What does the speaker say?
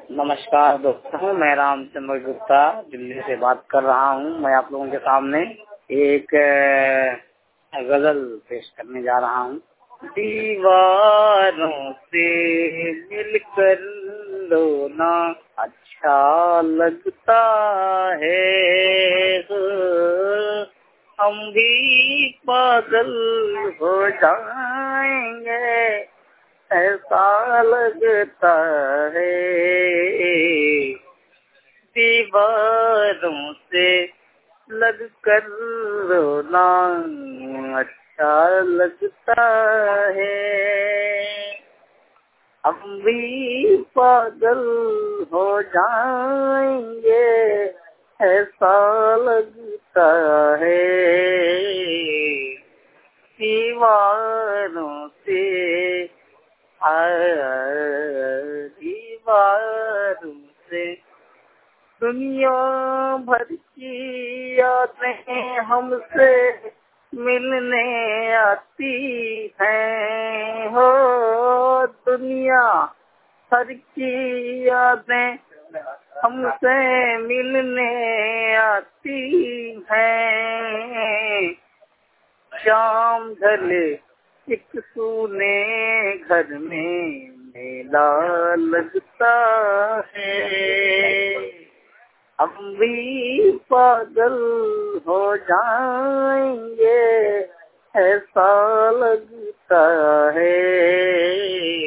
नमस्कार दोस्तों, मैं रामचंद्र गुप्ता दिल्ली से बात कर रहा हूँ। मैं आप लोगों के सामने एक गजल पेश करने जा रहा हूँ। दीवारों से मिलकर लो ना अच्छा लगता है, हम भी पागल हो जाएंगे ऐसा लगता है। दीवारों से लग कर रोना अच्छा लगता है, हम भी पागल हो जाएंगे ऐसा लगता है। दीवारों से दीवारों से दुनिया भर की यादें हमसे मिलने आती हैं। हो दुनिया भर की यादें हमसे मिलने आती हैं। शाम ढले एक सूने घर में मेला लगता है, हम भी पागल हो जाएंगे ऐसा लगता है।